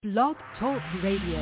Blog Talk Radio.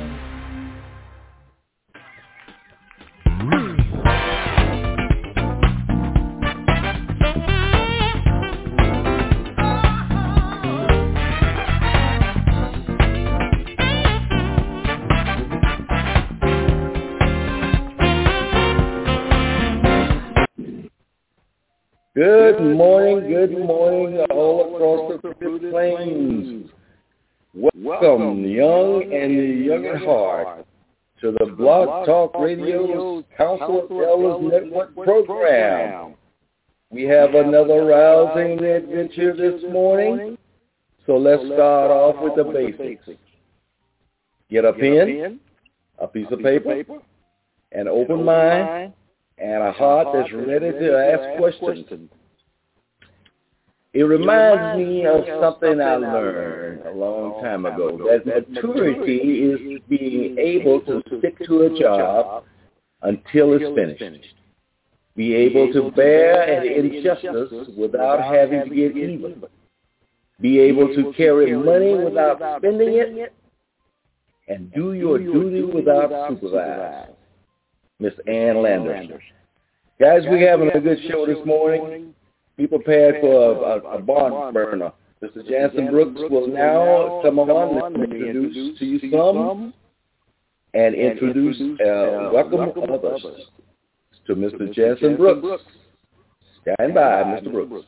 Good morning, all across the Great Plains. Welcome, young and young at heart, to the Blog Talk Radio's Council of Elders Network program. We have another rousing adventure this morning, so let's start off with the basics. Get a pen, a piece of paper, an open mind, and a heart that's ready to ask questions. It reminds me of something I learned a long time ago, that maturity is being able to stick to a job until it's finished. Be able to bear an injustice without having to get even. Be able to carry money without spending it, and do your duty without supervision. Miss Ann Landers. Guys, we're having a good show this morning. Be prepared for a barn burner. Mr. Jansen Brooks will now come on and introduce to you some and introduce welcome others to Mr. Jansen Brooks. Stand by, Mr. Brooks.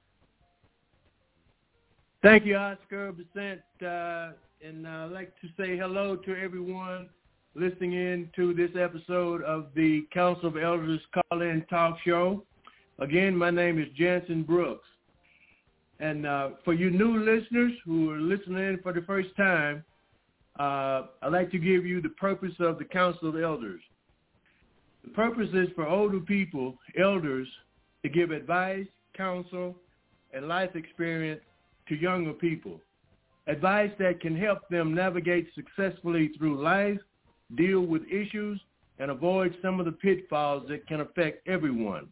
Thank you, Oscar Besant, and I'd like to say hello to everyone listening in to this episode of the Council of Elders Call-In Talk Show. Again, my name is Jansen Brooks. And for you new listeners who are listening in for the first time, I'd like to give you the purpose of the Council of Elders. The purpose is for older people, elders, to give advice, counsel, and life experience to younger people. Advice that can help them navigate successfully through life, deal with issues, and avoid some of the pitfalls that can affect everyone.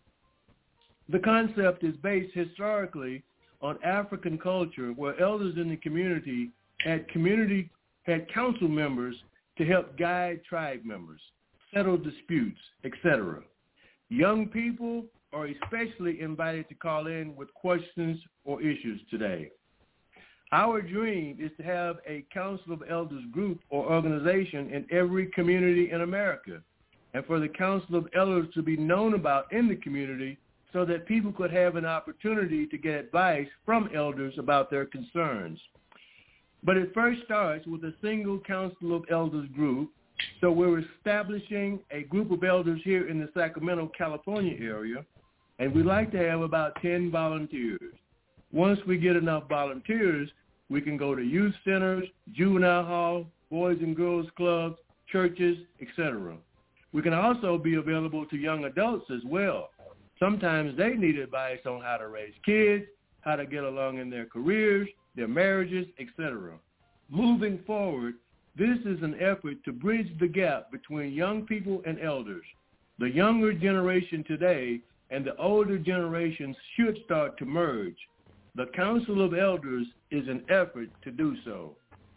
The concept is based historically on African culture, where elders in the community had council members to help guide tribe members, settle disputes, etc. Young people are especially invited to call in with questions or issues today. Our dream is to have a Council of Elders group or organization in every community in America, and for the Council of Elders to be known about in the community so that people could have an opportunity to get advice from elders about their concerns. But it first starts with a single Council of Elders group, so we're establishing a group of elders here in the Sacramento, California area, and we'd like to have about 10 volunteers. Once we get enough volunteers, we can go to youth centers, juvenile hall, boys and girls clubs, churches, etc. We can also be available to young adults as well. Sometimes they need advice on how to raise kids, how to get along in their careers, their marriages, etc. Moving forward, this is an effort to bridge the gap between young people and elders. The younger generation today and the older generations should start to merge. The Council of Elders is an effort to do so.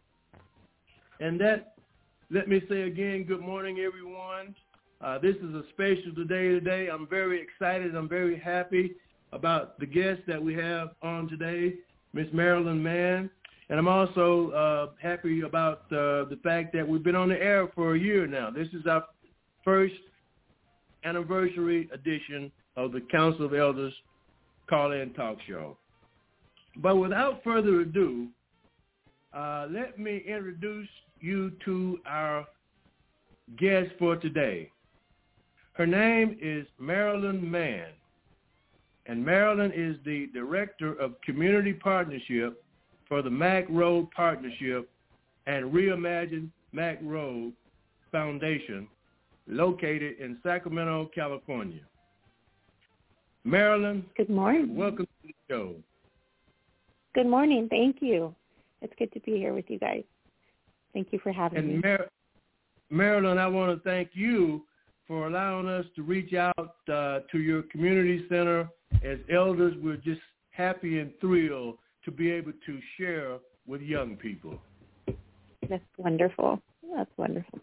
And let me say again, good morning, everyone. This is a special day today. I'm very excited. I'm very happy about the guest that we have on today, Miss Marilyn Mann. And I'm also happy about the fact that we've been on the air for a year now. This is our first anniversary edition of the Council of Elders Call-In Talk Show. But without further ado, let me introduce you to our guest for today. Her name is Marilyn Mann, and Marilyn is the Director of Community Partnership for the Mack Road Partnership and Reimagine Mack Road Foundation, located in Sacramento, California. Marilyn, good morning. Welcome to the show. Good morning. Thank you. It's good to be here with you guys. Thank you for having me. Marilyn, I want to thank you for allowing us to reach out to your community center. As elders, we're just happy and thrilled to be able to share with young people. That's wonderful. That's wonderful.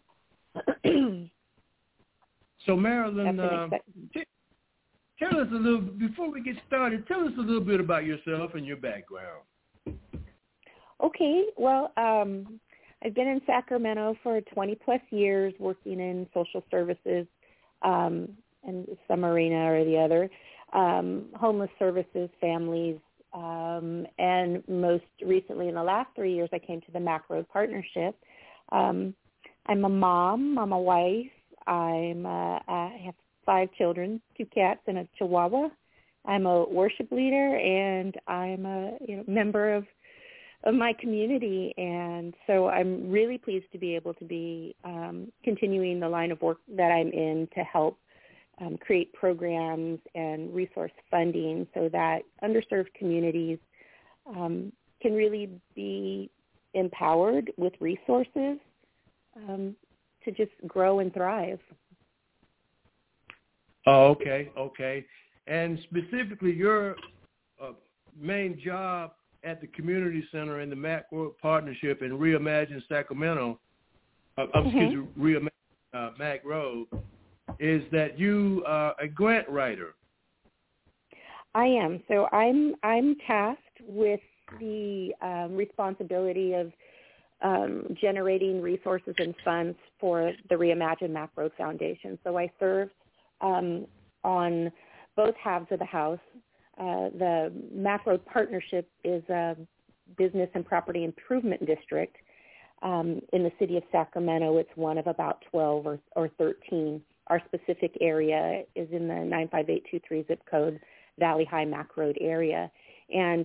So, Marilyn, tell us a little, before we get started, tell us a little bit about yourself and your background. Okay. Well, I've been in Sacramento for 20-plus years working in social services and some arena or the other, homeless services, families, and most recently in the last 3 years, I came to the Mac Road Partnership. I'm a mom. I'm a wife. I have 5 children, 2 cats, and a Chihuahua. I'm a worship leader, and I'm a member of my community, and so I'm really pleased to be able to be continuing the line of work that I'm in to help create programs and resource funding so that underserved communities can really be empowered with resources to just grow and thrive. Oh, okay. And specifically, your main job at the community center in the Mac Road Partnership in Reimagine Sacramento, Reimagine Mac Road, is that you are a grant writer. I am. So I'm tasked with the responsibility of generating resources and funds for the Reimagine Mac Road Foundation. So I serve on both halves of the house. The Mac Road Partnership is a business and property improvement district in the city of Sacramento. It's one of about 12 or 13. Our specific area is in the 95823 zip code, Valley High Mac Road area. And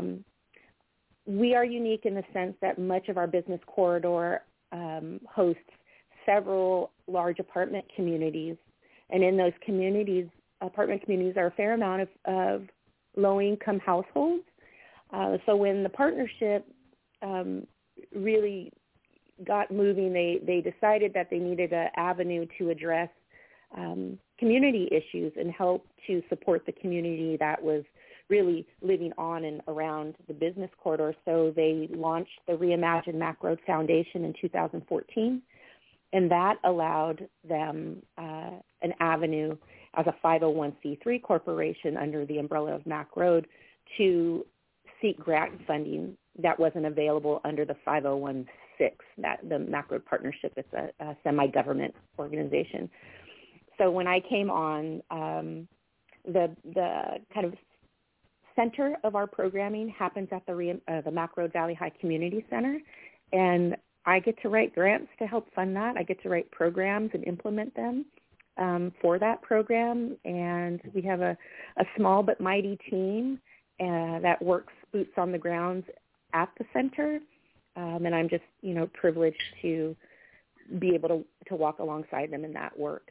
we are unique in the sense that much of our business corridor hosts several large apartment communities. And in those communities, apartment communities are a fair amount of low-income households. So when the partnership really got moving, they decided that they needed an avenue to address community issues and help to support the community that was really living on and around the business corridor. So they launched the Reimagine Mac Road Foundation in 2014, and that allowed them an avenue as a 501c3 corporation under the umbrella of Mac Road to seek grant funding that wasn't available under the 501c6, that the Mac Road Partnership is a semi-government organization. So when I came on, the kind of center of our programming happens at the Mac Road Valley High Community Center, and I get to write grants to help fund that. I get to write programs and implement them for that program, and we have a small but mighty team that works boots on the ground at the center, and I'm just privileged to be able to walk alongside them in that work.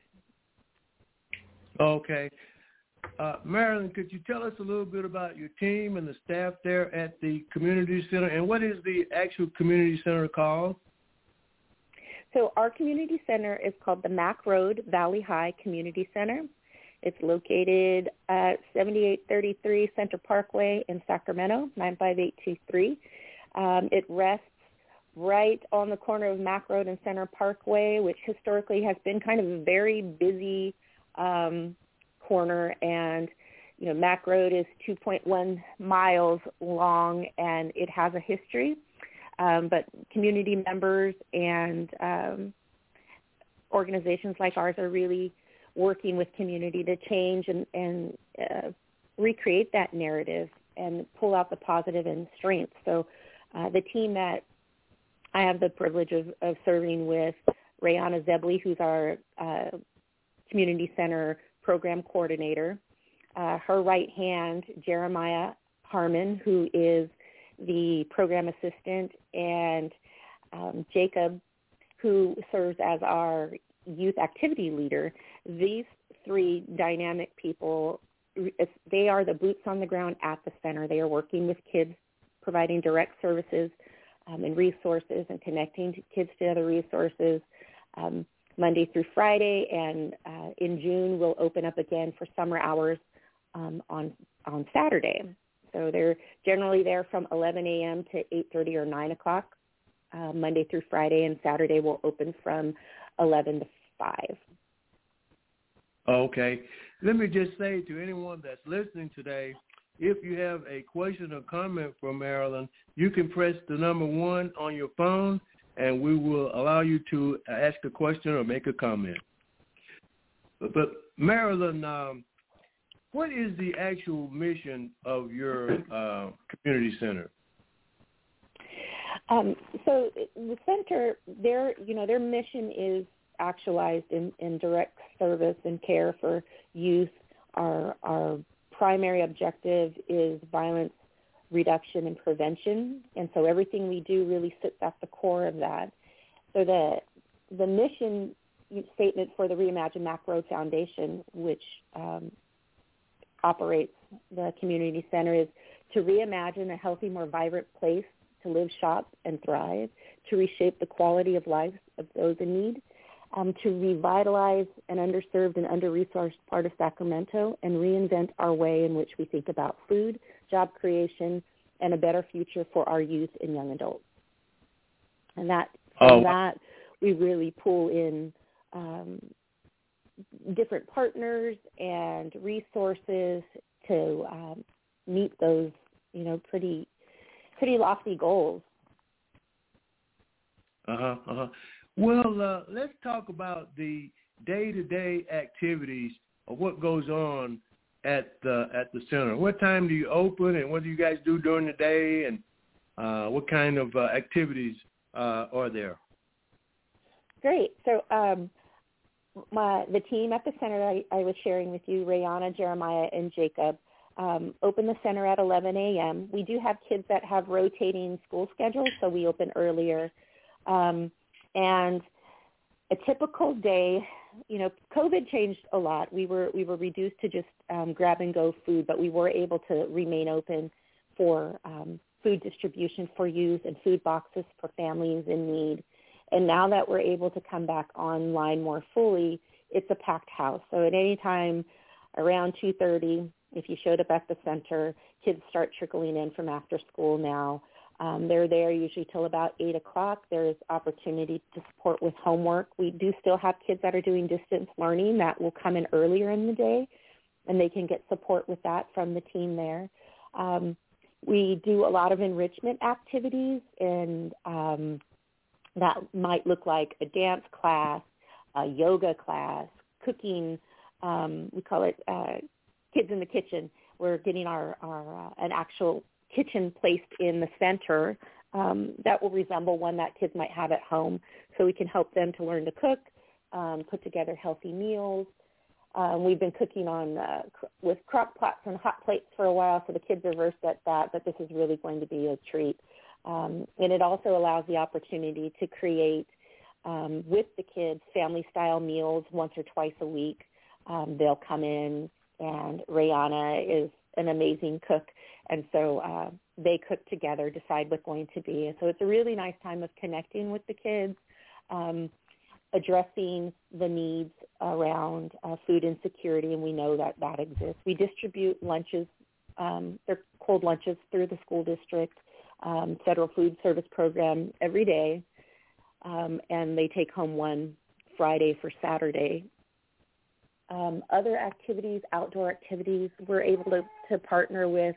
Okay. Marilyn, could you tell us a little bit about your team and the staff there at the community center, and what is the actual community center called? So our community center is called the Mac Road Valley High Community Center. It's located at 7833 Center Parkway in Sacramento, 95823. It rests right on the corner of Mac Road and Center Parkway, which historically has been kind of a very busy corner, and Mac Road is 2.1 miles long, and it has a history. But community members and organizations like ours are really working with community to change and recreate that narrative and pull out the positive and strengths. So the team that I have the privilege of serving with, Rayana Zebley, who's our community center program coordinator, her right hand, Jeremiah Harmon, who is the program assistant, and Jacob, who serves as our youth activity leader. These 3 dynamic people, they are the boots on the ground at the center. They are working with kids, providing direct services and resources and connecting kids to other resources Monday through Friday, and in June we'll open up again for summer hours on Saturday. So they're generally there from 11 a.m. to 8:30 or 9 o'clock Monday through Friday, and Saturday will open from 11 to 5. Okay. Let me just say to anyone that's listening today, if you have a question or comment for Marilyn, you can press the number 1 on your phone, and we will allow you to ask a question or make a comment. But Marilyn, what is the actual mission of your community center? So the center, their mission is actualized in direct service and care for youth. Our primary objective is violence reduction and prevention, and so everything we do really sits at the core of that. So the mission statement for the Reimagine Mack Road Foundation, which operates the community center, is to reimagine a healthy, more vibrant place to live, shop, and thrive, to reshape the quality of life of those in need, to revitalize an underserved and under-resourced part of Sacramento, and reinvent our way in which we think about food, job creation, and a better future for our youth and young adults. And that we really pull in different partners and resources to meet those, pretty lofty goals. Well, let's talk about the day-to-day activities of what goes on at the center. What time do you open, and what do you guys do during the day, and what kind of activities are there? Great. So the team at the center I was sharing with you, Rayana, Jeremiah, and Jacob, open the center at 11 a.m. We do have kids that have rotating school schedules, so we open earlier. And a typical day, COVID changed a lot. We were reduced to just grab-and-go food, but we were able to remain open for food distribution for youth and food boxes for families in need. And now that we're able to come back online more fully, it's a packed house. So at any time around 2:30, if you showed up at the center, kids start trickling in from after school now. They're there usually till about 8 o'clock. There's opportunity to support with homework. We do still have kids that are doing distance learning that will come in earlier in the day, and they can get support with that from the team there. We do a lot of enrichment activities, and that might look like a dance class, a yoga class, cooking. We call it Kids in the Kitchen. We're getting our an actual kitchen placed in the center that will resemble one that kids might have at home, so we can help them to learn to cook, put together healthy meals. We've been cooking with crock pots and hot plates for a while, so the kids are versed at that, but this is really going to be a treat. And it also allows the opportunity to create with the kids family-style meals once or twice a week. They'll come in, and Rayana is an amazing cook, and so they cook together, decide what's going to be. And so it's a really nice time of connecting with the kids, addressing the needs around food insecurity, and we know that exists. We distribute lunches, they're cold lunches through the school district, federal food service program every day, and they take home one Friday for Saturday. Other activities, outdoor activities, we're able to partner with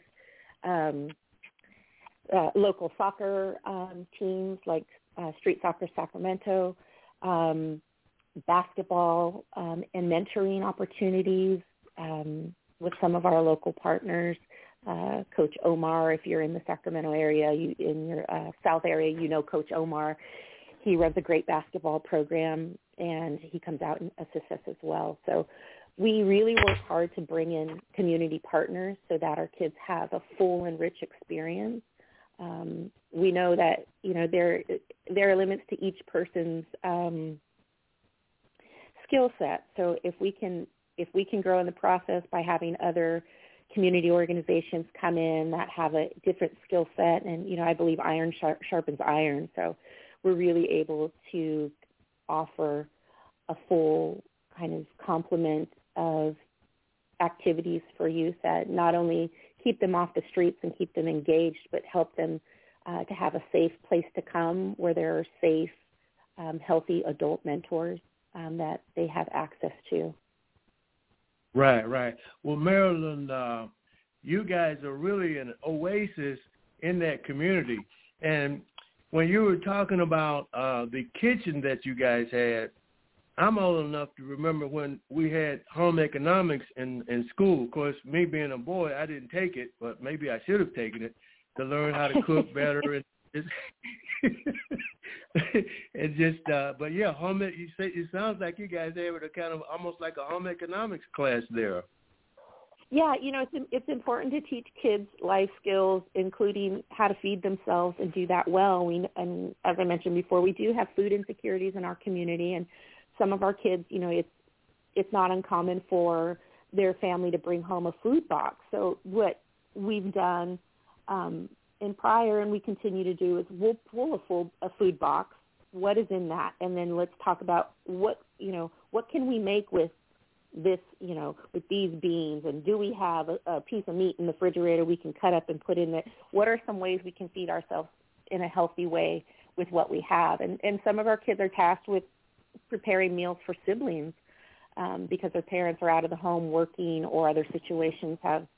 local soccer teams like Street Soccer Sacramento, basketball and mentoring opportunities with some of our local partners. Coach Omar, if you're in the Sacramento area, in your South area, Coach Omar. He runs a great basketball program, and he comes out and assists us as well. So we really work hard to bring in community partners so that our kids have a full and rich experience. We know that, there are limits to each person's skill set. So if we can grow in the process by having other community organizations come in that have a different skill set, and, I believe iron sharpens iron. So we're really able to offer a full kind of complement of activities for youth that not only keep them off the streets and keep them engaged, but help them to have a safe place to come where there are safe, healthy adult mentors that they have access to. Right. Well, Marilyn, you guys are really an oasis in that community. And when you were talking about the kitchen that you guys had, I'm old enough to remember when we had home economics in school. Of course, me being a boy, I didn't take it, but maybe I should have taken it to learn how to cook better. But yeah, it sounds like you guys have a kind of almost like a home economics class there. Yeah, it's important to teach kids life skills, including how to feed themselves and do that well. And as I mentioned before, we do have food insecurities in our community, and some of our kids, it's not uncommon for their family to bring home a food box. So what we've done in prior, and we continue to do, is we'll pull a food box. What is in that? And then let's talk about what can we make with this, with these beans, and do we have a piece of meat in the refrigerator we can cut up and put in there? What are some ways we can feed ourselves in a healthy way with what we have? And some of our kids are tasked with preparing meals for siblings because their parents are out of the home working, or other situations have,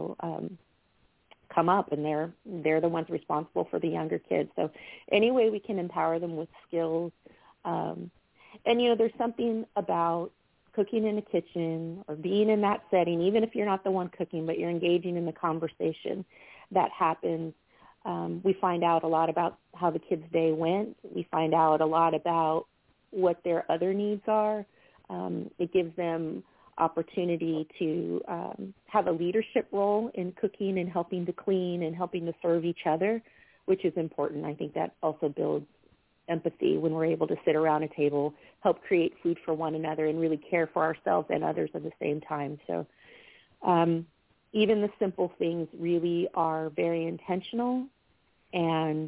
come up, and they're the ones responsible for the younger kids. So any way we can empower them with skills. And, there's something about cooking in the kitchen or being in that setting, even if you're not the one cooking, but you're engaging in the conversation that happens. We find out a lot about how the kids' day went. We find out a lot about what their other needs are. It gives them opportunity to have a leadership role in cooking and helping to clean and helping to serve each other, which is important. I think that also builds empathy when we're able to sit around a table, help create food for one another, and really care for ourselves and others at the same time. So even the simple things really are very intentional and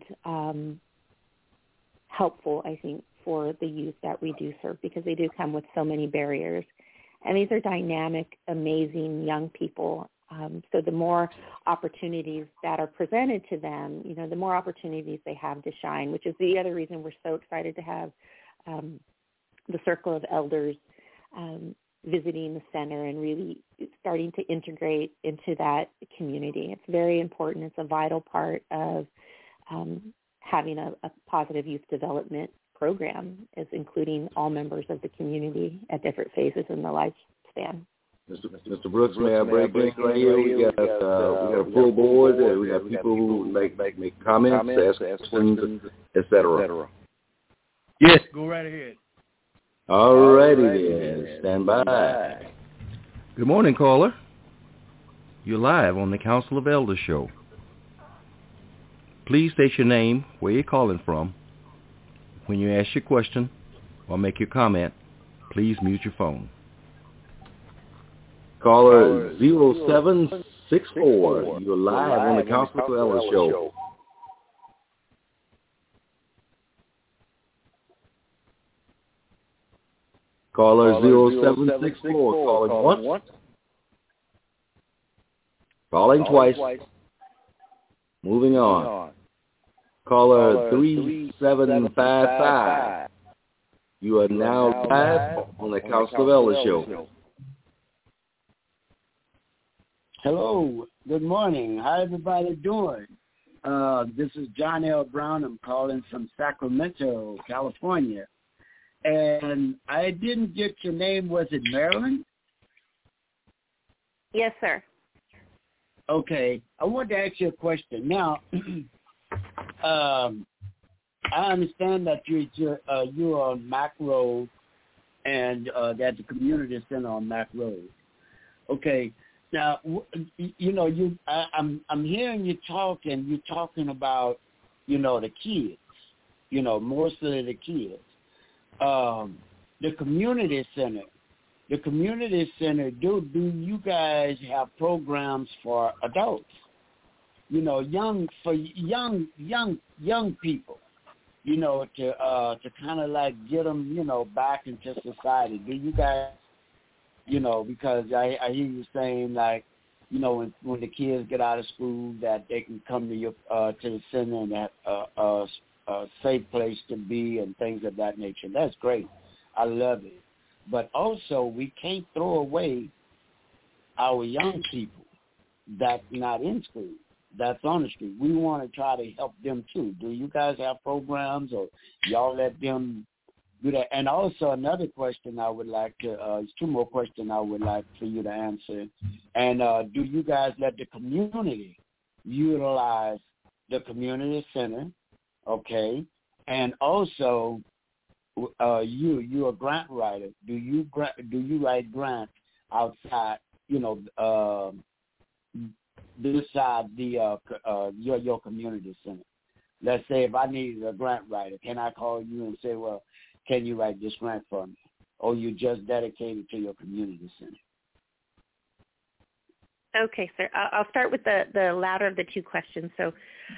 helpful, I think, for the youth that we do serve, because they do come with so many barriers. And these are dynamic, amazing young people. So the more opportunities that are presented to them, the more opportunities they have to shine, which is the other reason we're so excited to have the Circle of Elders visiting the center and really starting to integrate into that community. It's very important. It's a vital part of having a positive youth development program, is including all members of the community at different phases in the lifespan. Mr. Brooks, may I break in right here? We got a full board. We have people who make comments, ask questions, etc. Yes, go right ahead. All righty then. Stand by. Good morning, caller. You're live on the Council of Elders show. Please state your name, where you're calling from. When you ask your question or make your comment, please mute your phone. Caller 0764. You're live on the Council of Elders show. Caller 0764. Calling once. Calling twice. Moving on. Caller 3755. You are now live on the Council of Elders show. Hello. Good morning. How everybody doing? This is John L. Brown. I'm calling from Sacramento, California. And I didn't get your name. Was it Marilyn? Yes, sir. Okay. I wanted to ask you a question. Now, I understand that you're on Mac Road, and that the community center on Mac Road. Okay. Now, I'm hearing you talk, and you're talking about, the kids, mostly the kids. The community center. The community center, do you guys have programs for adults? Young people, to kind of like get them, back into society. Do you guys, because I hear you saying like, you know, when the kids get out of school, that they can come to your to the center and have a safe place to be and things of that nature. That's great. I love it. But also, we can't throw away our young people that's not in school, that's on the street. We want to try to help them too. Do you guys have programs, or y'all let them do that? And also another question I would like to, there's two more questions I would like for you to answer. And do you guys let the community utilize the community center? Okay. And also, you're a grant writer. Do you write grants outside, you know, beside the your community center? Let's say if I needed a grant writer, can I call you and say, well, can you write this grant for me? Or you just dedicated to your community center? Okay, sir. I'll start with the latter of the two questions. So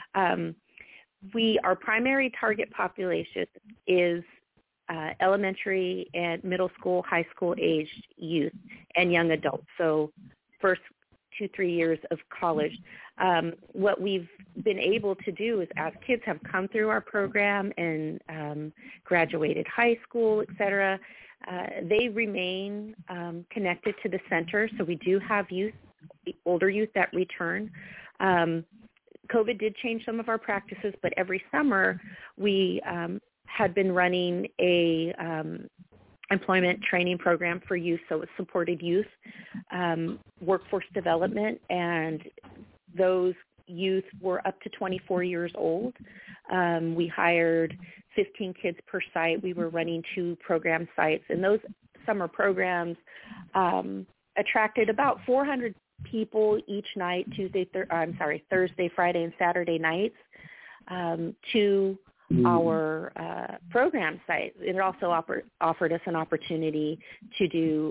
our primary target population is elementary and middle school, high school aged youth and young adults. So first 2-3 years of college. What we've been able to do is, as kids have come through our program and graduated high school, et cetera, they remain connected to the center. So we do have youth, older youth that return. COVID did change some of our practices, but every summer we had been running a employment training program for youth, so it supported youth, workforce development, and those youth were up to 24 years old. We hired 15 kids per site. We were running 2 program sites, and those summer programs attracted about 400 people each night, Thursday, Friday, and Saturday nights to our program site. It also offered us an opportunity to do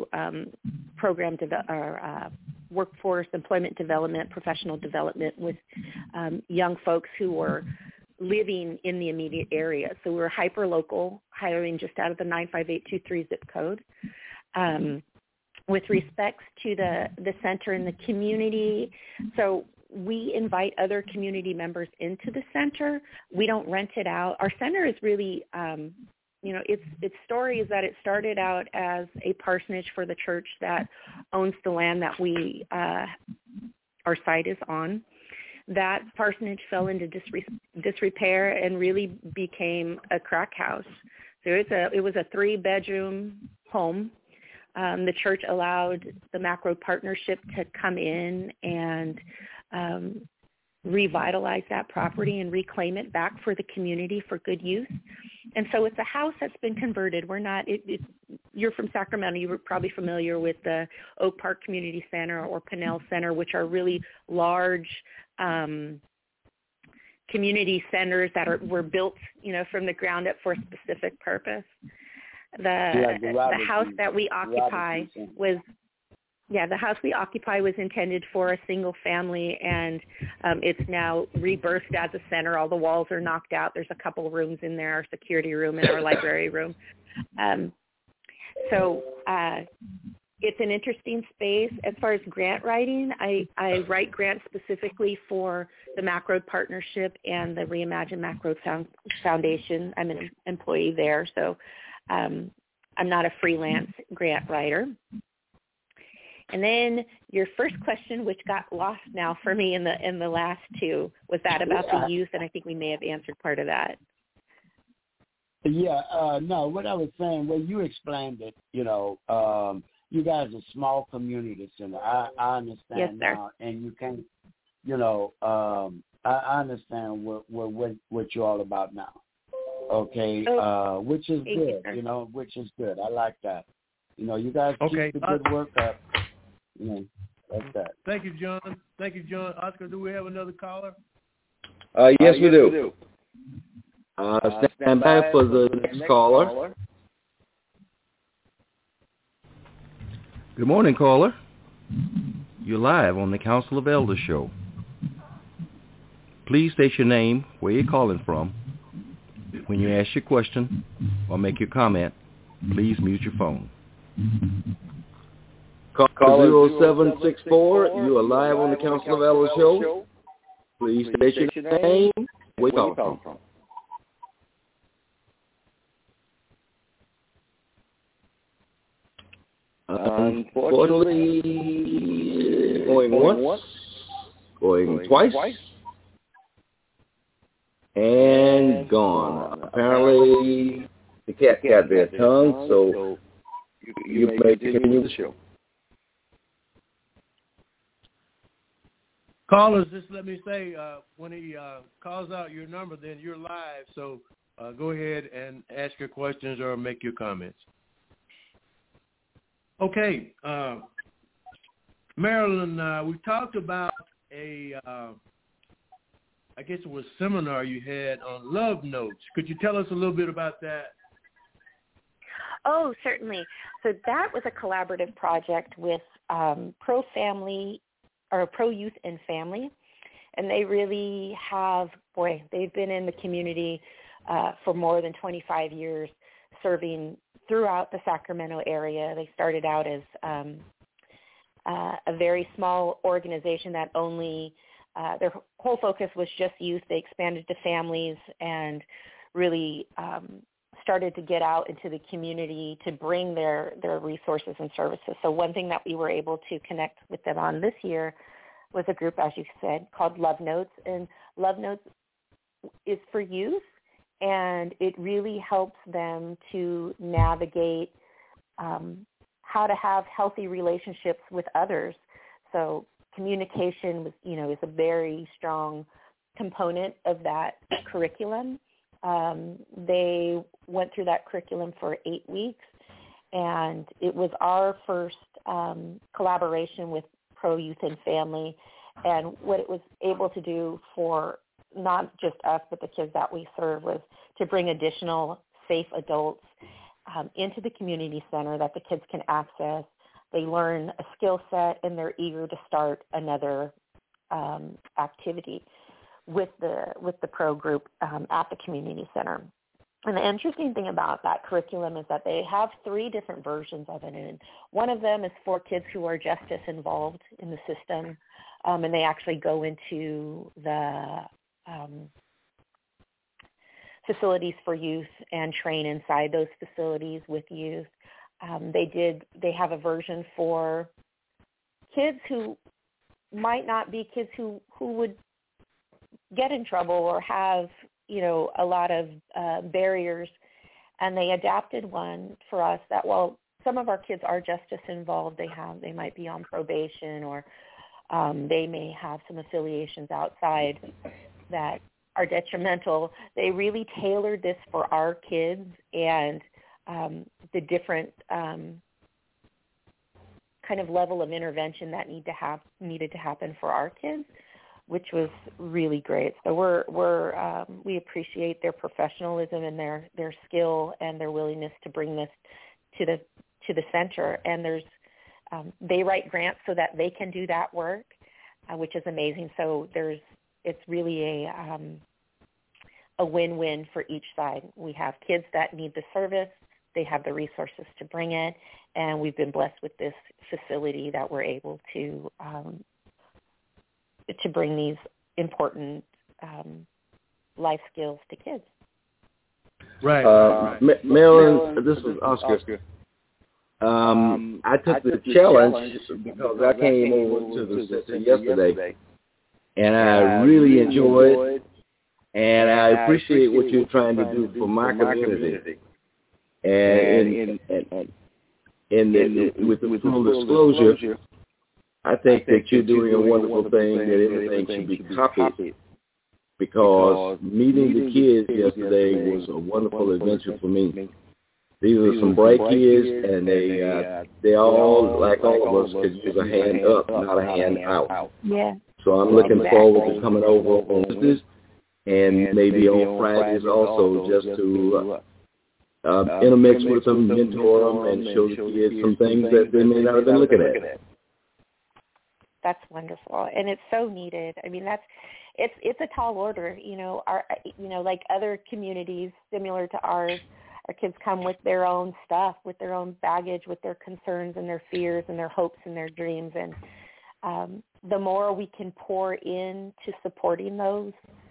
workforce employment development, professional development with young folks who were living in the immediate area. So we were hyper-local, hiring just out of the 95823 zip code. With respect to the center and the community, so we invite other community members into the center. We don't rent it out. Our center is really, its story is that it started out as a parsonage for the church that owns the land that our site is on. That parsonage fell into disrepair and really became a crack house. So it was a 3-bedroom home. The church allowed the Macro Partnership to come in and revitalize that property and reclaim it back for the community for good use. And so it's a house that's been converted. We're not, you're from Sacramento, you were probably familiar with the Oak Park Community Center or Pinnell Center, which are really large community centers that were built, from the ground up for a specific purpose. The house that we occupy was intended for a single family, and it's now rebirthed as a center. All the walls are knocked out. There's a couple of rooms in there, our security room and our library room. So it's an interesting space. As far as grant writing, I write grants specifically for the Macro Partnership and the Reimagine Macro Foundation. I'm an employee there, so I'm not a freelance grant writer. And then your first question, which got lost now for me in the last two, was that about the youth, and I think we may have answered part of that. Yeah, no, what I was saying, well, you explained it, you guys are a small community center. I understand. Yes, sir. Now, and you can't, I understand what you're all about now. Okay, which is good, which is good. I like that. You guys keep the good work up. That's that. Thank you, John. Oscar, do we have another caller? Yes, we do. Stand by for the next caller. Good morning, caller. You're live on the Council of Elders show. Please state your name, where you're calling from. When you ask your question or make your comment, please mute your phone. Caller 0764, you are live on the Council of Elders show. Please state your name. Where you calling from? Unfortunately, going once, going twice, and gone. Apparently, the cat got their tongue, so you may continue the show. Callers, just let me say, when he calls out your number, then you're live, so go ahead and ask your questions or make your comments. Okay, Marilyn, we talked about I guess it was a seminar you had on love notes. Could you tell us a little bit about that? Oh, certainly. So that was a collaborative project with Pro Youth and Family, and they really they've been in the community for more than 25 years, serving throughout the Sacramento area. They started out as a very small organization that only their whole focus was just youth. They expanded to families and really started to get out into the community to bring their resources and services. So one thing that we were able to connect with them on this year was a group, as you said, called Love Notes. And Love Notes is for youth, and it really helps them to navigate how to have healthy relationships with others. So communication is a very strong component of that curriculum. They went through that curriculum for 8 weeks, and it was our first collaboration with Pro Youth and Family. And what it was able to do for not just us, but the kids that we serve, was to bring additional safe adults into the community center that the kids can access. They learn a skill set, and they're eager to start another activity with the Pro group at the community center. And the interesting thing about that curriculum is that they have 3 different versions of it. And one of them is for kids who are justice involved in the system, and they actually go into the facilities for youth and train inside those facilities with youth. They have a version for kids who might not be kids who would get in trouble or have, a lot of barriers. And they adapted one for us that, while some of our kids are justice involved, they might be on probation, or they may have some affiliations outside that are detrimental. They really tailored this for our kids and the different kind of level of intervention that needed to happen for our kids, which was really great. So we appreciate their professionalism and their skill and their willingness to bring this to the center. And they write grants so that they can do that work, which is amazing. So it's really a win-win for each side. We have kids that need the service, they have the resources to bring it, and we've been blessed with this facility that we're able to bring these important life skills to kids. Right. Marilyn, this is Oscar. I took the challenge because I came over to the center yesterday, and I really enjoyed, and I appreciate what you're trying to do for my community. And with the full disclosure, I think that you're doing a wonderful thing, that everything should be copied, because meeting the kids yesterday was a wonderful adventure for me. These are some bright kids, and they all, like all of us, could use a hand up, not a hand out. Yeah. So I'm looking forward to coming over on Tuesdays and maybe on Fridays also, just to intermix with them, mentor them, and show the kids some things that they may not have been looking at. That's wonderful, and it's so needed. I mean, it's a tall order. Like other communities similar to ours, Our kids come with their own stuff, with their own baggage, with their concerns and their fears and their hopes and their dreams. And the more we can pour into supporting those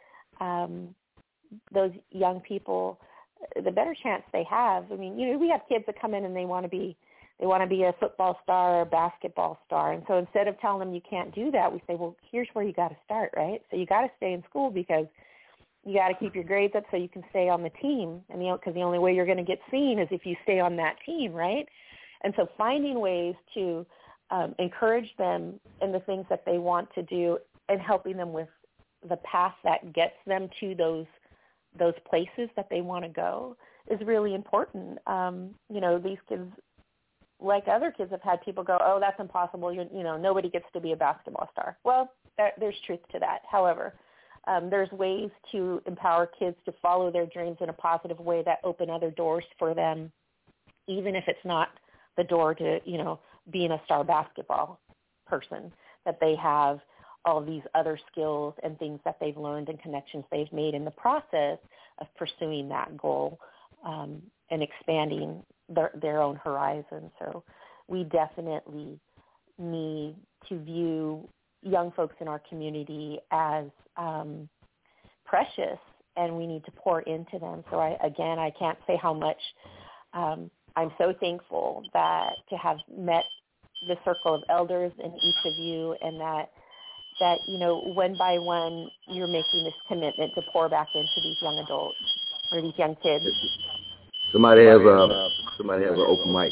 young people, the better chance they have. I mean, we have kids that come in and they want to be a football star or a basketball star. And so instead of telling them you can't do that, we say, well, here's where you got to start, right? So you got to stay in school because you got to keep your grades up so you can stay on the team. And because the only way you're going to get seen is if you stay on that team, right? And so finding ways to encourage them in the things that they want to do and helping them with the path that gets them to those places that they want to go is really important. These kids, like other kids, have had people go, oh, that's impossible. Nobody gets to be a basketball star. Well, there's truth to that. However, there's ways to empower kids to follow their dreams in a positive way that open other doors for them, even if it's not the door to, being a star basketball person, that they have all these other skills and things that they've learned and connections they've made in the process of pursuing that goal and expanding their own horizon. So we definitely need to view young folks in our community as precious, and we need to pour into them. So I can't say how much I'm so thankful to have met the circle of elders in each of you, and that one by one you're making this commitment to pour back into these young adults or these young kids. Somebody has an open mic.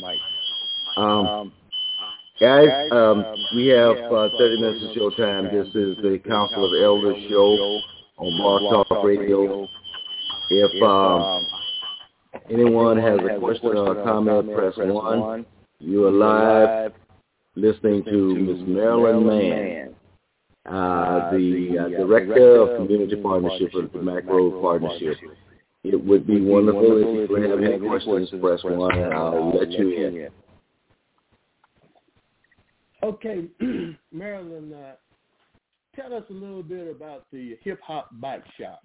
Guys, we have 30 minutes of show time. This is the Council of Elders show on Blog Talk Radio. If anyone has a question or a comment, press 1. You are live listening to Ms. Marilyn Mann, the Director of Community Partnership of the Macro Partnership. It would be wonderful if you have any questions, press 1, and I'll let you in. Okay, Marilyn, tell us a little bit about the Hip Hop Bike Shop.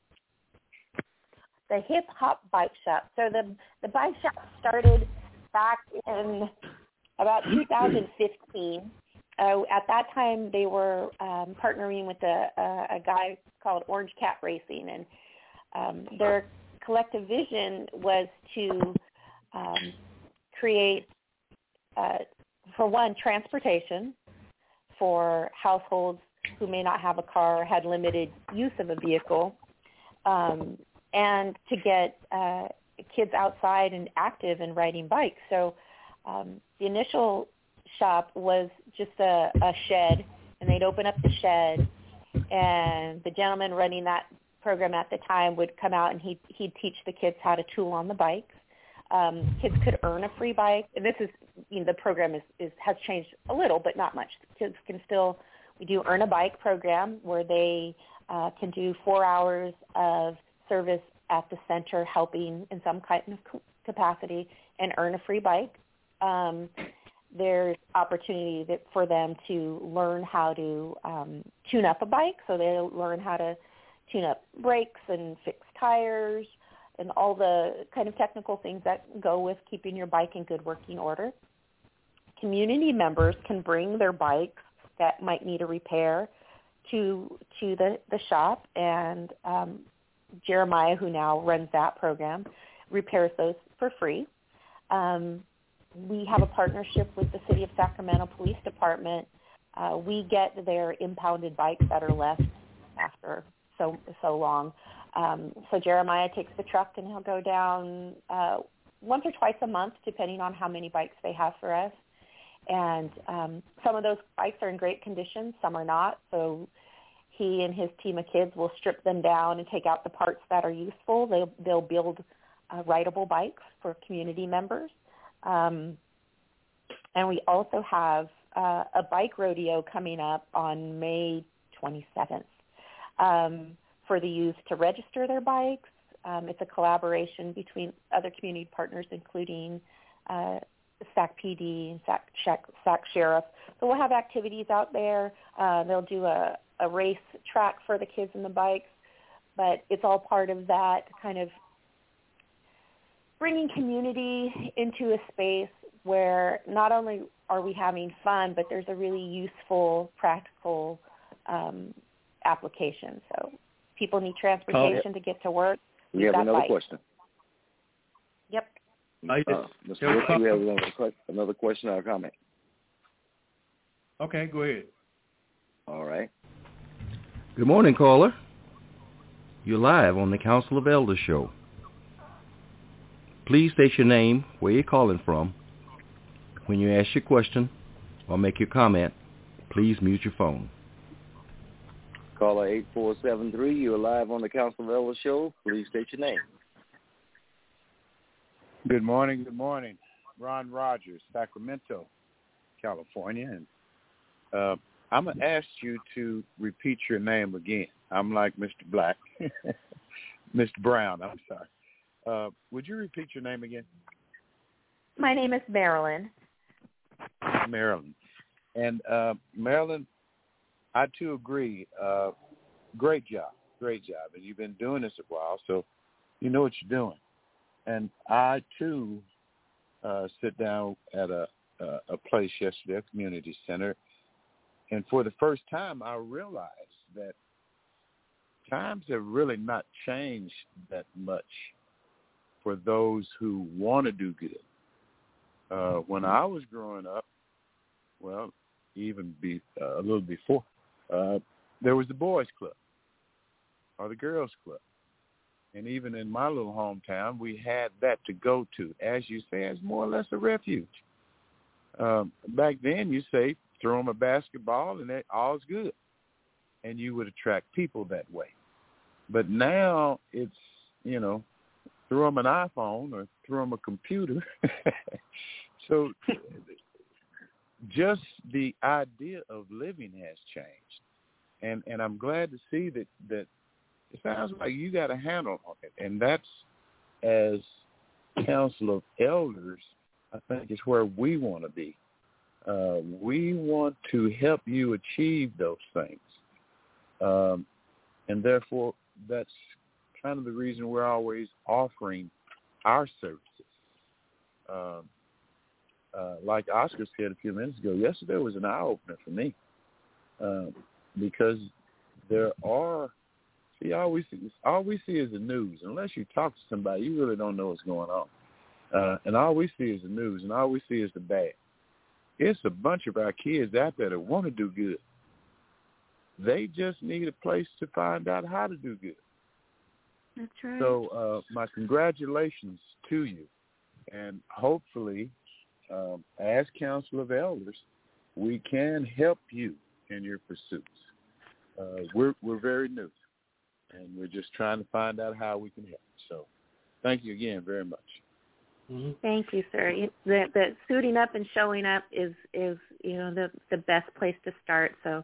The Hip Hop Bike Shop. So the bike shop started back in about 2015. At that time, they were partnering with a guy called Orange Cat Racing, and their collective vision was to create, for one, transportation for households who may not have a car or had limited use of a vehicle, and to get kids outside and active and riding bikes. So the initial shop was just a shed, and they'd open up the shed, and the gentleman running that program at the time would come out and he'd teach the kids how to tool on the bikes. Kids could earn a free bike, and this is, the program has changed a little, but not much. Kids can still, we do earn a bike program where they can do 4 hours of service at the center, helping in some kind of capacity, and earn a free bike. There's opportunity for them to learn how to tune up a bike, so they'll learn how to tune up brakes and fix tires and all the kind of technical things that go with keeping your bike in good working order. Community members can bring their bikes that might need a repair to the shop, and Jeremiah, who now runs that program, repairs those for free. We have a partnership with the City of Sacramento Police Department. We get their impounded bikes that are left after so long. So Jeremiah takes the truck, and he'll go down once or twice a month, depending on how many bikes they have for us. And some of those bikes are in great condition, some are not. So he and his team of kids will strip them down and take out the parts that are useful. They'll build rideable bikes for community members. And we also have a bike rodeo coming up on May 27th for the youth to register their bikes. It's a collaboration between other community partners, including SAC PD and SAC Sheriff. So we'll have activities out there. They'll do a race track for the kids and the bikes, but it's all part of that kind of bringing community into a space where not only are we having fun, but there's a really useful, practical application. So people need transportation to get to work. We have another question. Yep. Mr. Brooks, we have another question or comment. Okay, go ahead. All right. Good morning, caller. You're live on the Council of Elders show. Please state your name, where you're calling from. When you ask your question or make your comment, please mute your phone. Caller 8473, you're live on the Council of Elders show. Please state your name. Good morning. Good morning. Ron Rogers, Sacramento, California. And I'm going to ask you to repeat your name again. I'm like Mr. Black. Mr. Brown, I'm sorry. Would you repeat your name again? My name is Marilyn. Marilyn. And Marilyn, I too agree. Great job. Great job. And you've been doing this a while, so you know what you're doing. And I too sit down at a place yesterday, a community center, and for the first time I realized that times have really not changed that much for those who want to do good. When I was growing up, well, even a little before, there was the boys' club or the girls' club. And even in my little hometown, we had that to go to. As you say, it's more or less a refuge. Back then, you say, throw them a basketball and all's good. And you would attract people that way. But now it's, throw them an iPhone or throw them a computer. So just the idea of living has changed. And I'm glad to see that it sounds like you got a handle on it. And that's, as Council of Elders, I think is where we want to be. We want to help you achieve those things. And therefore, that's kind of the reason we're always offering our services. Like Oscar said a few minutes ago, yesterday was an eye-opener for me because there are, all we see is the news. Unless you talk to somebody, you really don't know what's going on. And all we see is the news, and all we see is the bad. It's a bunch of our kids out there that want to do good. They just need a place to find out how to do good. That's right. So my congratulations to you. And hopefully, as Council of Elders, we can help you in your pursuits. We're very new, and we're just trying to find out how we can help. So thank you again very much. Mm-hmm. Thank you, sir. The suiting up and showing up is the best place to start. So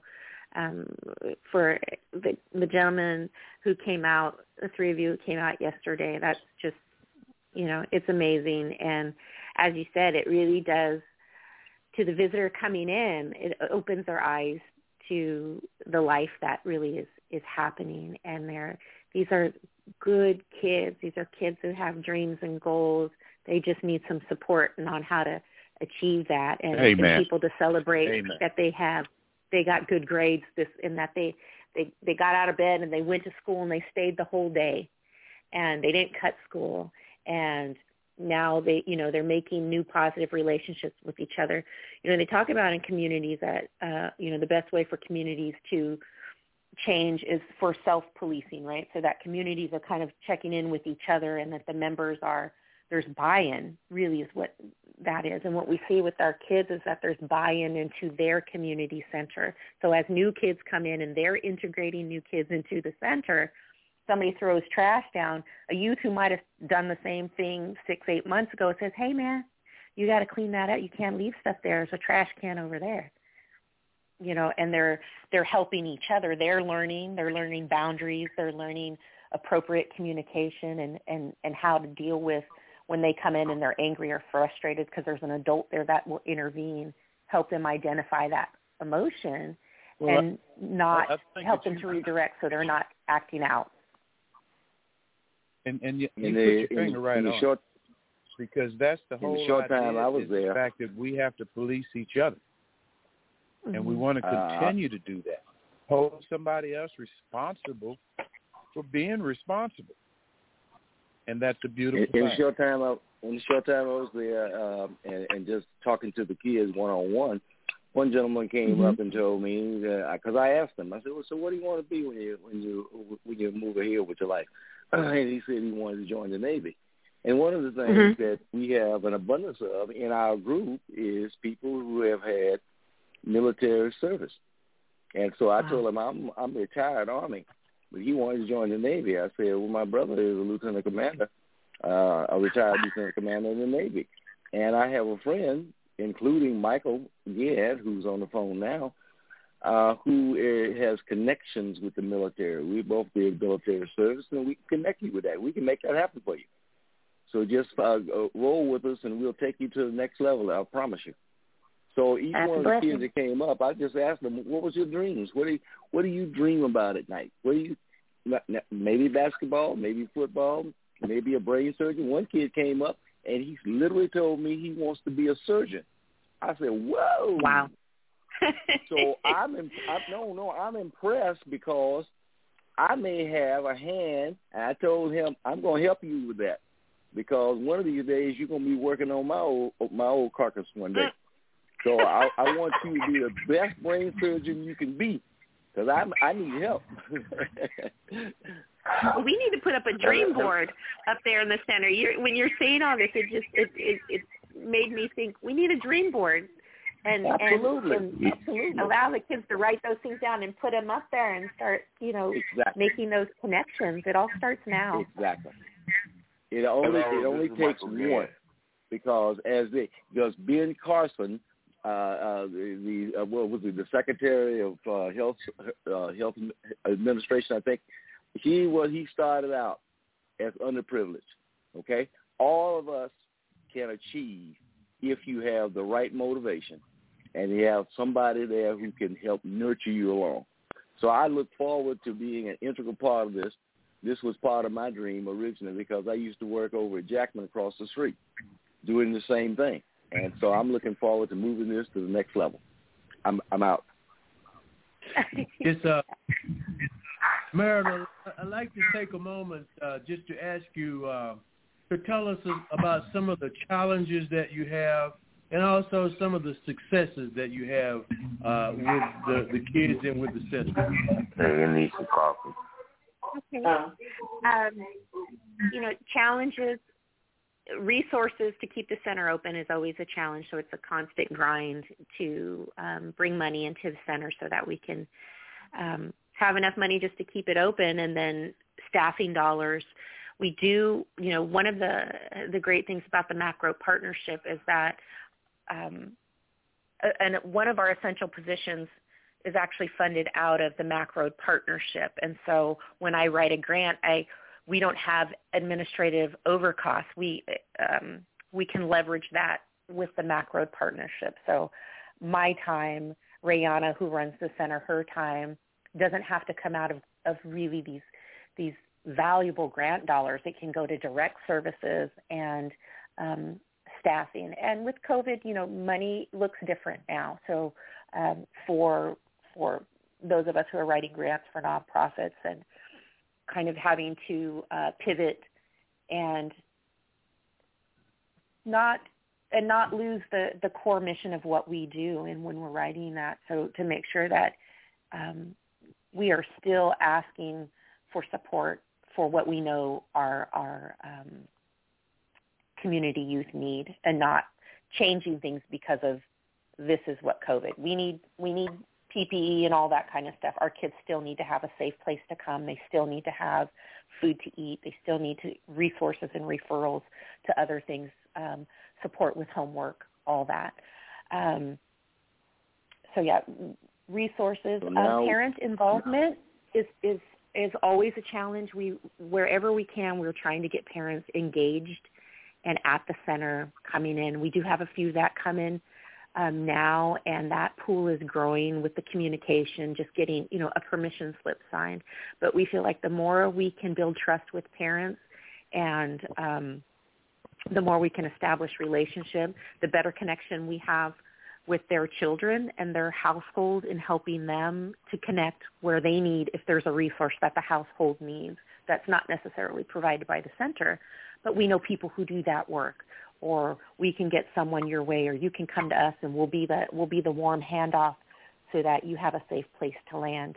for the gentleman who came out, the three of you who came out yesterday, that's just, it's amazing. And as you said, it really does, to the visitor coming in, it opens their eyes to the life that really is happening. And these are good kids. These are kids who have dreams and goals. They just need some support on how to achieve that, and people to celebrate that they got good grades, and that they got out of bed and they went to school and they stayed the whole day, and they didn't cut school, and now they're making new positive relationships with each other. They talk about in communities that the best way for communities to change is for self-policing, right? So that communities are kind of checking in with each other, and that the members there's buy-in, really is what that is. And what we see with our kids is that there's buy-in into their community center. So as new kids come in and they're integrating new kids into the center, somebody throws trash down, a youth who might have done the same thing 6-8 months ago says, hey, man, you got to clean that up. You can't leave stuff there. There's a trash can over there. And they're helping each other. They're learning boundaries. They're learning appropriate communication and how to deal with when they come in and they're angry or frustrated, because there's an adult there that will intervene, help them identify that emotion, and not help them to redirect so they're not acting out. And you put your finger right on. because that's the whole in the short idea time I was is there. The fact that we have to police each other, and we want to continue to do that. Hold somebody else responsible for being responsible, and that's a beautiful thing. In the short time I was there, and just talking to the kids one-on-one, one gentleman came up and told me, because I asked him, I said, well, so what do you want to be when you move here with your life? And he said he wanted to join the Navy. And one of the things that we have an abundance of in our group is people who have had military service. And so I told him I'm retired Army, but he wanted to join the Navy. I said, well, my brother is a lieutenant commander, a retired lieutenant commander in the Navy. And I have a friend, including Michael Gadd, who's on the phone now, who has connections with the military. We both did military service, and we can connect you with that. We can make that happen for you. So just roll with us, and we'll take you to the next level, I promise you. So each one of the kids that came up, I just asked them, what was your dreams? What do you dream about at night? Maybe basketball, maybe football, maybe a brain surgeon. One kid came up, and he literally told me he wants to be a surgeon. I said, whoa. Wow. So I'm impressed because I may have a hand, and I told him I'm going to help you with that because one of these days you're going to be working on my old carcass one day. So I want you to be the best brain surgeon you can be because I need help. Well, we need to put up a dream board up there in the center. When you're saying all this, it made me think we need a dream board and allow the kids to write those things down and put them up there and start, making those connections. It all starts now. Exactly. It only takes one because because Ben Carson, the Secretary of Health Administration, I think, he started out as underprivileged. Okay, all of us can achieve if you have the right motivation and you have somebody there who can help nurture you along. So I look forward to being an integral part of this. This was part of my dream originally because I used to work over at Jackman across the street doing the same thing. And so I'm looking forward to moving this to the next level. I'm out. Marilyn, I'd like to take a moment just to ask you to tell us about some of the challenges that you have and also some of the successes that you have with the kids and with the center. Hey, I need some coffee. Okay. Challenges, resources to keep the center open is always a challenge. So it's a constant grind to bring money into the center so that we can have enough money just to keep it open, and then staffing dollars. We do, one of the great things about the Macro Partnership is that and one of our essential positions is actually funded out of the Macro Partnership. And so when I write a grant, we don't have administrative overcosts. We can leverage that with the Macro Partnership. So my time, Rayana, who runs the center, her time doesn't have to come out of really these valuable grant dollars. It can go to direct services and staffing. And with COVID, money looks different now. So for those of us who are writing grants for nonprofits and kind of having to pivot and not lose the core mission of what we do, and when we're writing that, so to make sure that we are still asking for support for what we know our community youth need, and not changing things because of this is what COVID. We need PPE and all that kind of stuff. Our kids still need to have a safe place to come. They still need to have food to eat. They still need resources and referrals to other things, support with homework, all that. Resources. Parent involvement is always a challenge. Wherever we can, we're trying to get parents engaged and at the center coming in. We do have a few that come in now, and that pool is growing with the communication, just getting, a permission slip signed. But we feel like the more we can build trust with parents and the more we can establish relationship, the better connection we have with their children and their household in helping them to connect where they need, if there's a resource that the household needs that's not necessarily provided by the center. But we know people who do that work, or we can get someone your way, or you can come to us and we'll be the warm handoff so that you have a safe place to land.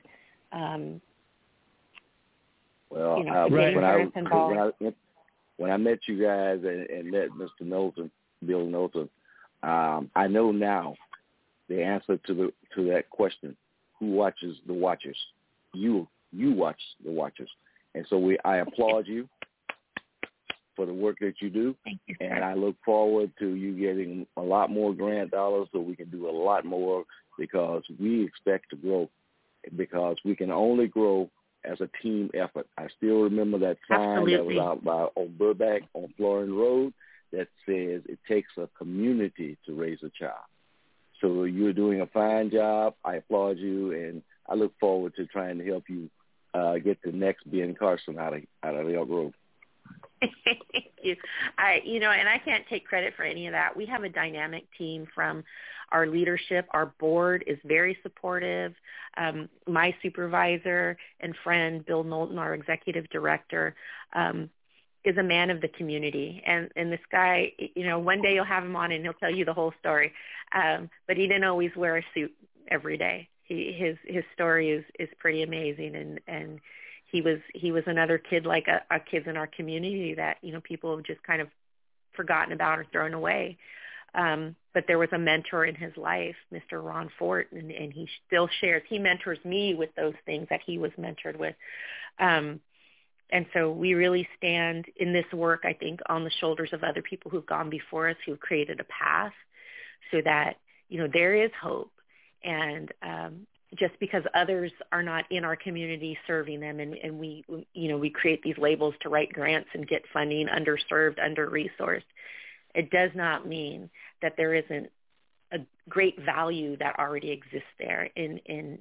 When I met you guys and met Mr. Knowlton, Bill Knowlton, I know now the answer to that question: who watches the watchers? You watch the watchers, and so I applaud you for the work that you do. Thank you, and I look forward to you getting a lot more grant dollars so we can do a lot more, because we expect to grow, because we can only grow as a team effort. I still remember that sign that was out on Burbank on Florin Road that says it takes a community to raise a child. So you're doing a fine job. I applaud you, and I look forward to trying to help you get the next Ben Carson out of Elk Grove. Thank you. And I can't take credit for any of that. We have a dynamic team from our leadership. Our board is very supportive. My supervisor and friend, Bill Knowlton, our executive director, is a man of the community. And this guy, one day you'll have him on and he'll tell you the whole story. But he didn't always wear a suit every day. His story is pretty amazing. And he was another kid like a kids in our community that, people have just kind of forgotten about or thrown away. But there was a mentor in his life, Mr. Ron Fort, and he still shares. He mentors me with those things that he was mentored with. And so we really stand in this work, I think, on the shoulders of other people who've gone before us, who've created a path so that, there is hope. And just because others are not in our community serving them, and we create these labels to write grants and get funding, underserved, under-resourced, it does not mean that there isn't a great value that already exists there in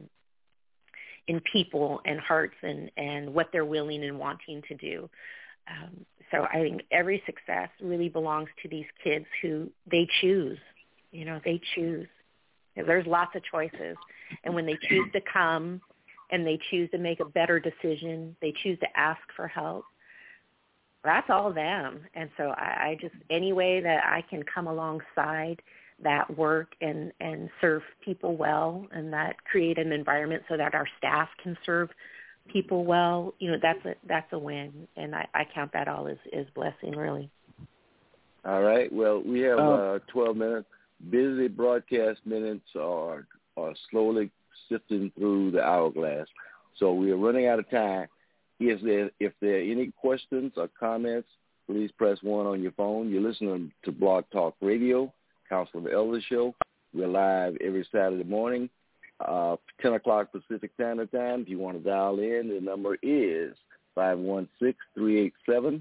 people and hearts and what they're willing and wanting to do. So I think every success really belongs to these kids who they choose. They choose. There's lots of choices. And when they choose to come and they choose to make a better decision, they choose to ask for help, that's all them. And so I just, any way that I can come alongside that work and serve people well, and that create an environment so that our staff can serve people well, that's a win. And I count that all as blessing, really. All right. Well, we have 12 minutes. Busy broadcast minutes are slowly sifting through the hourglass. So we are running out of time. If there are any questions or comments, please press 1 on your phone. You're listening to Blog Talk Radio, Council of Elders Show. We're live every Saturday morning, 10 o'clock Pacific Standard Time. If you want to dial in, the number is 516-387-1611.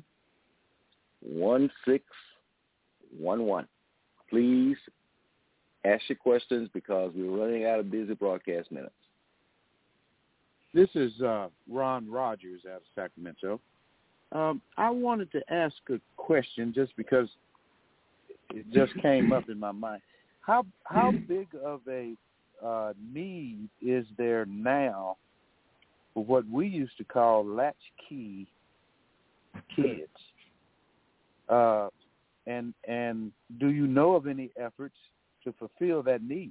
Please ask your questions because we're running out of busy broadcast minutes. This is Ron Rogers out of Sacramento. I wanted to ask a question just because it just came up in my mind. How big of a need is there now for what we used to call latchkey kids? And do you know of any efforts to fulfill that need?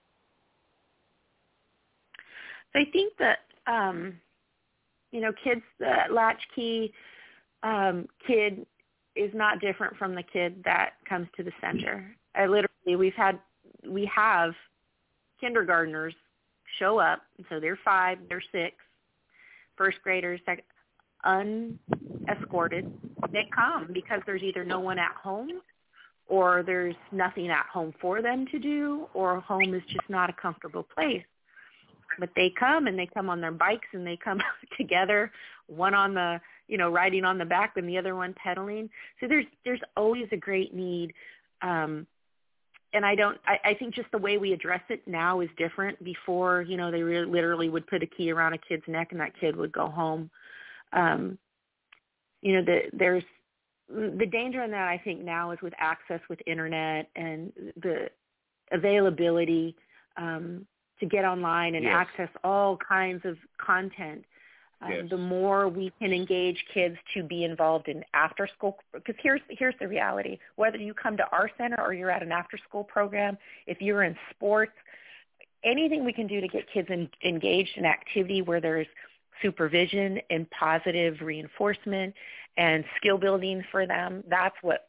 I think that, kids, the latchkey kid is not different from the kid that comes to the center. We have kindergartners show up, so they're 5, they're 6, first graders, unescorted. They come because there's either no one at home, or there's nothing at home for them to do, or home is just not a comfortable place. But they come, and they come on their bikes, and they come together, one on the, riding on the back and the other one pedaling. So there's always a great need. And I think just the way we address it now is different. Before, they literally would put a key around a kid's neck and that kid would go home. There's the danger in that, I think, now is with access with internet and the availability to get online and access all kinds of content. The more we can engage kids to be involved in after school, because here's the reality: whether you come to our center or you're at an after school program, if you're in sports, anything we can do to get kids engaged in activity where there's supervision and positive reinforcement and skill building for them, that's what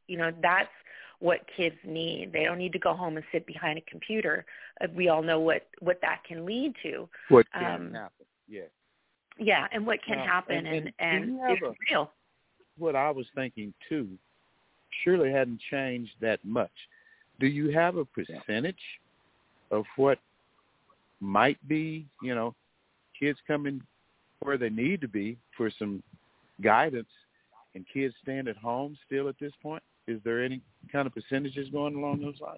kids need. They don't need to go home and sit behind a computer. We all know what that can lead to. What can happen, yes. Yeah, and what can happen, and it's real. What I was thinking, too, surely hadn't changed that much. Do you have a percentage of what might be, kids coming where they need to be for some guidance and kids staying at home still at this point? Is there any kind of percentages going along those lines?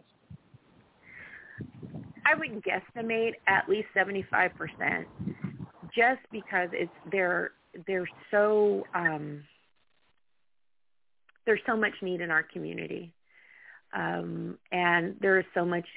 I would guesstimate at least 75%, just because there's so much need in our community, and there is so much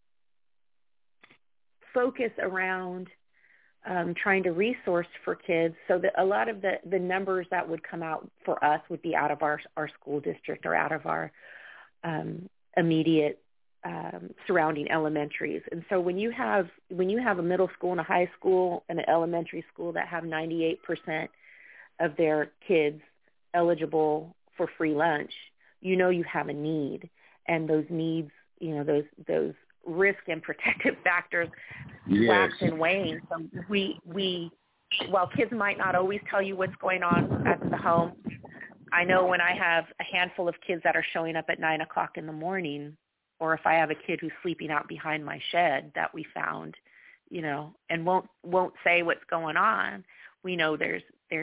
focus around trying to resource for kids, so that a lot of the numbers that would come out for us would be out of our school district or out of our immediate surrounding elementaries. And so when you have a middle school and a high school and an elementary school that have 98% of their kids eligible for free lunch, you have a need, and those needs, those risk and protective factors wax and wane. So while kids might not always tell you what's going on at the home, I know when I have a handful of kids that are showing up at 9:00 in the morning, or if I have a kid who's sleeping out behind my shed that we found, and won't say what's going on, we know there's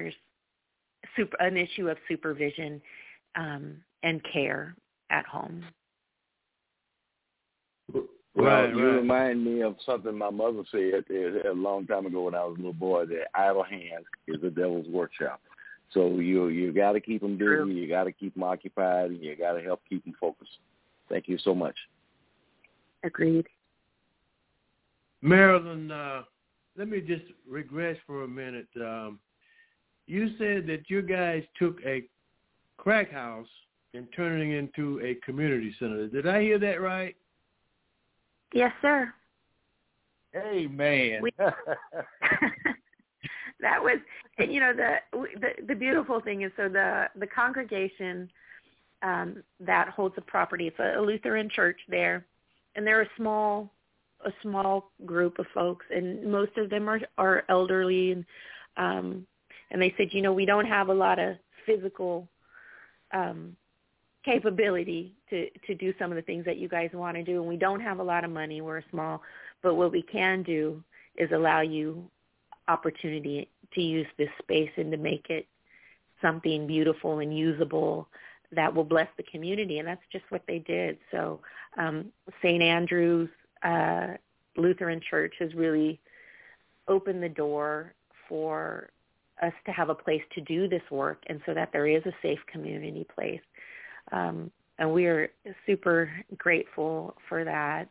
an issue of supervision and care at home. Well, you remind me of something my mother said a long time ago when I was a little boy, that idle hands is the devil's workshop. So you got to keep them busy, you got to keep them occupied, and you got to help keep them focused. Thank you so much. Agreed. Marilyn, let me just regress for a minute. You said that you guys took a crack house and turned it into a community center. Did I hear that right? Yes, sir. Hey, man. That was, the beautiful thing is, so the congregation that holds the property, it's a Lutheran church there, and they're a small group of folks, and most of them are elderly, and they said, we don't have a lot of physical capability to do some of the things that you guys want to do, and we don't have a lot of money. We're small, but what we can do is allow you opportunity to use this space and to make it something beautiful and usable that will bless the community, and that's just what they did. So St. Andrew's Lutheran Church has really opened the door for us to have a place to do this work, and so that there is a safe community place. And we are super grateful for that.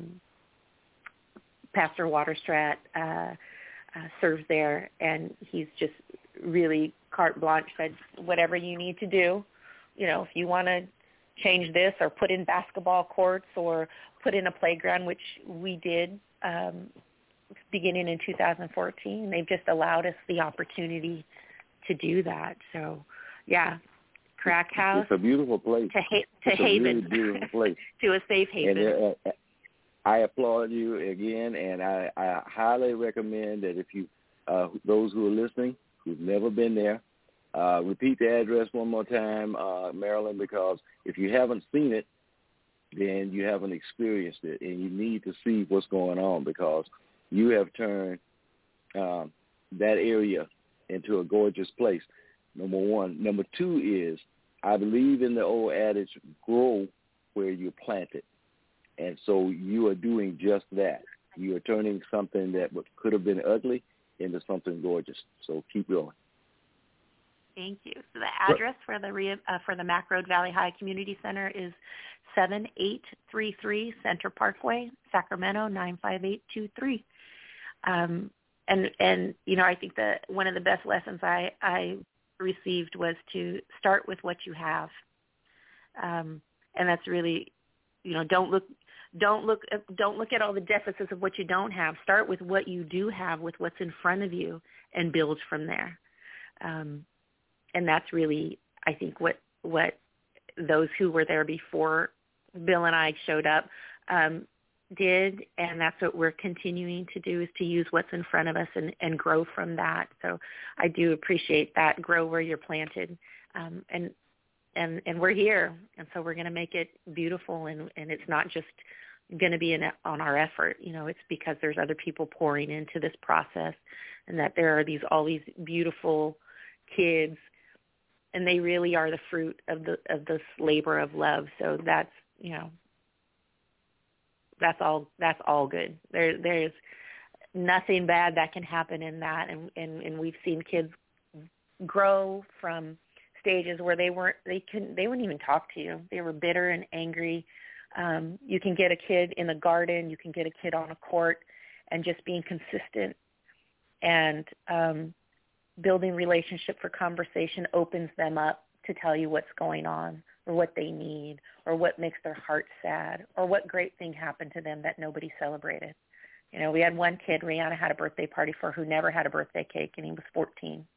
Pastor Waterstrat serves there, and he's just really carte blanche, said, whatever you need to do, if you want to change this or put in basketball courts or put in a playground, which we did beginning in 2014, they've just allowed us the opportunity to do that. So, yeah. Crack house. It's a beautiful place. To haven. It's a really beautiful place. To a safe haven. And, I applaud you again, and I highly recommend that if you, those who are listening, who've never been there, repeat the address one more time, Marilyn, because if you haven't seen it, then you haven't experienced it, and you need to see what's going on, because you have turned that area into a gorgeous place, number one. Number two is, I believe in the old adage, grow where you plant it. And so you are doing just that. You are turning something that could have been ugly into something gorgeous. So keep going. Thank you. So the address for the Mac Road Valley High Community Center is 7833 Center Parkway, Sacramento 95823. And you know, I think that one of the best lessons I received was to start with what you have, and that's really, you know, don't look at all the deficits of what you don't have. Start with what you do have, with what's in front of you, and build from there. And that's really, I think, what those who were there before Bill and I showed up did, and that's what we're continuing to do, is to use what's in front of us and grow from that. So I do appreciate that. Grow where you're planted, and we're here, and so we're going to make it beautiful, and it's not just going to be on our effort. You know, it's because there's other people pouring into this process, and that there are all these beautiful kids, and they really are the fruit of this labor of love. So that's, you know, that's all good. There's nothing bad that can happen in that, and we've seen kids grow from stages where they wouldn't even talk to you. They were bitter and angry. You can get a kid in the garden, you can get a kid on a court, and just being consistent and building relationship for conversation opens them up to tell you what's going on, or what they need, or what makes their heart sad, or what great thing happened to them that nobody celebrated. You know, we had one kid, Rihanna had a birthday party for, who never had a birthday cake, and he was 14.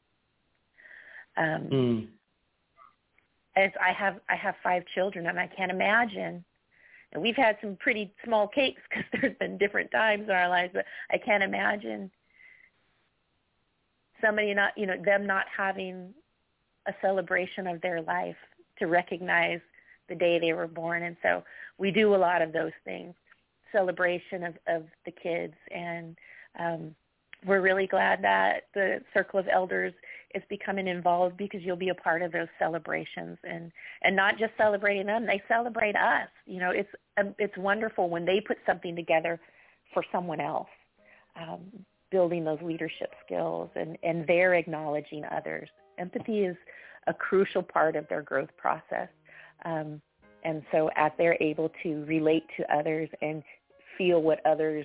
As I have 5 children, and I can't imagine, and we've had some pretty small cakes because there's been different times in our lives, but I can't imagine somebody them not having a celebration of their life to recognize the day they were born. And so we do a lot of those things, celebration of the kids. And we're really glad that the Circle of Elders is becoming involved, because you'll be a part of those celebrations, and not just celebrating them, they celebrate us. You know, it's wonderful when they put something together for someone else, building those leadership skills, and they're acknowledging others. Empathy is a crucial part of their growth process. And so as they're able to relate to others and feel what others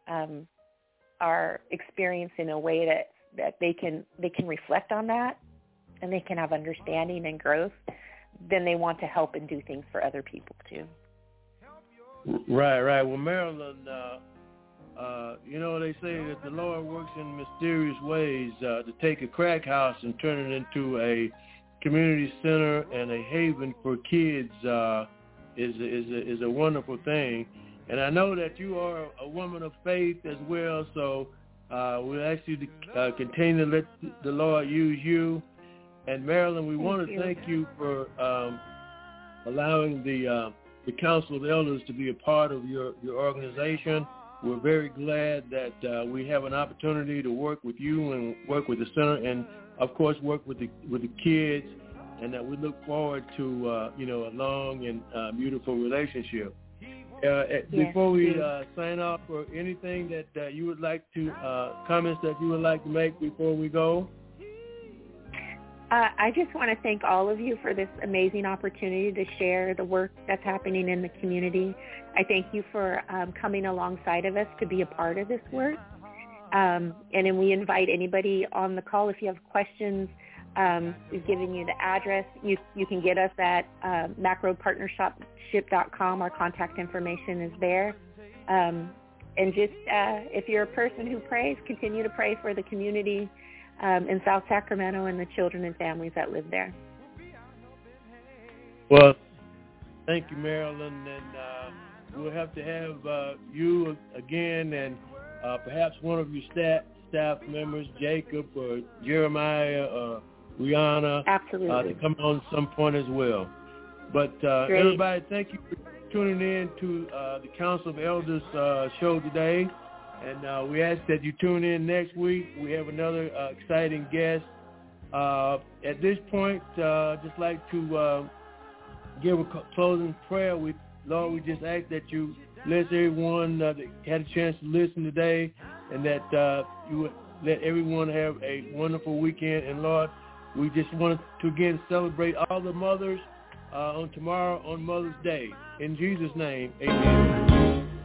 are experiencing in a way that they can reflect on that, and they can have understanding and growth, then they want to help and do things for other people too. Right. Well, Marilyn, you know, they say that the Lord works in mysterious ways. To take a crack house and turn it into a community center and a haven for kids is a wonderful thing. And I know that you are a woman of faith as well, so we'll ask you to continue to let the Lord use you. And Marilyn, we want to thank you for allowing the Council of Elders to be a part of your organization. We're very glad that we have an opportunity to work with you and work with the center, and of course work with the kids, and that we look forward to a long and beautiful relationship. Before we sign off, for anything that you would like to comments that you would like to make before we go. I just want to thank all of you for this amazing opportunity to share the work that's happening in the community. I thank you for coming alongside of us to be a part of this work. And then we invite anybody on the call, if you have questions, we've given you the address. You can get us at macroadpartnership.com. Our contact information is there. And just if you're a person who prays, continue to pray for the community in South Sacramento and the children and families that live there. Well, thank you, Marilyn, and we'll have to have you again, and perhaps one of your staff members, Jacob or Jeremiah or Rihanna, absolutely, to come on some point as well. But everybody, thank you for tuning in to the Council of Elders show today. And we ask that you tune in next week. We have another exciting guest. At this point, just like to give a closing prayer. Lord, we just ask that you bless everyone that had a chance to listen today, and that you would let everyone have a wonderful weekend. And Lord, we just wanted to again celebrate all the mothers on tomorrow on Mother's Day. In Jesus' name, amen.